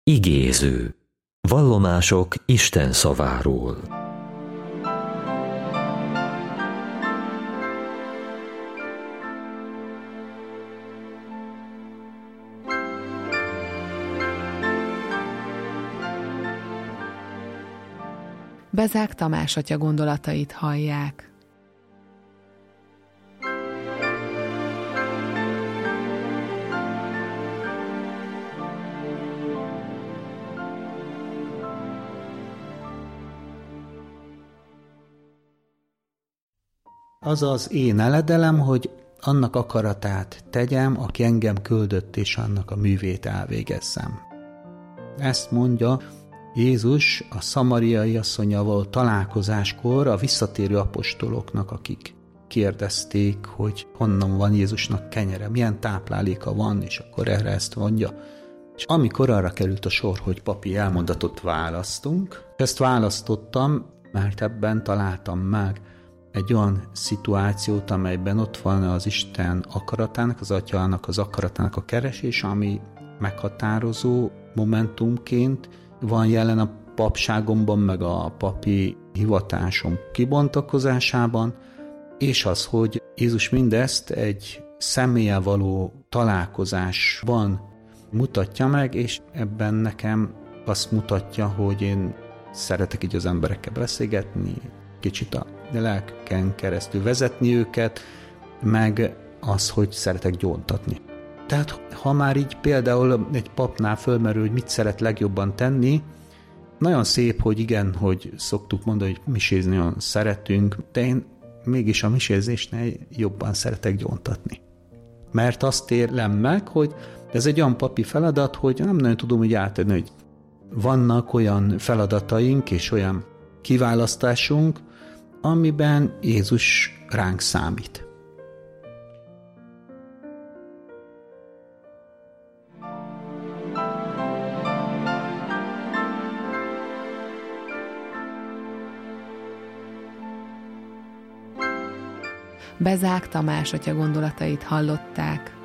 Igéző. Vallomások Isten szaváról. Bezák Tamás atya gondolatait hallják. Az az én eledelem, hogy annak akaratát tegyem, aki engem küldött, és annak a művét elvégezzem. Ezt mondja Jézus a szamariai asszonnyal találkozáskor a visszatérő apostoloknak, akik kérdezték, hogy honnan van Jézusnak kenyere, milyen tápláléka van, és akkor erre ezt mondja. És amikor arra került a sor, hogy papi elmondatot választunk, ezt választottam, mert ebben találtam meg egy olyan szituációt, amelyben ott van az Isten akaratának, az Atyának az akaratának a keresés, ami meghatározó momentumként van jelen a papságomban, meg a papi hivatásom kibontakozásában, és az, hogy Jézus mindezt egy személlyel való találkozásban mutatja meg, és ebben nekem azt mutatja, hogy én szeretek így az emberekkel beszélgetni, kicsit a lelken keresztül vezetni őket, meg az, hogy szeretek gyóntatni. Tehát ha már így például egy papnál fölmerül, hogy mit szeret legjobban tenni, nagyon szép, hogy igen, hogy szoktuk mondani, hogy misézni nagyon szeretünk, de én mégis a misézésnél jobban szeretek gyóntatni. Mert azt érlem meg, hogy ez egy olyan papi feladat, hogy nem nagyon tudom úgy átadni, hogy vannak olyan feladataink és olyan kiválasztásunk, amiben Jézus ránk számít. Bezák Tamás atya gondolatait hallották.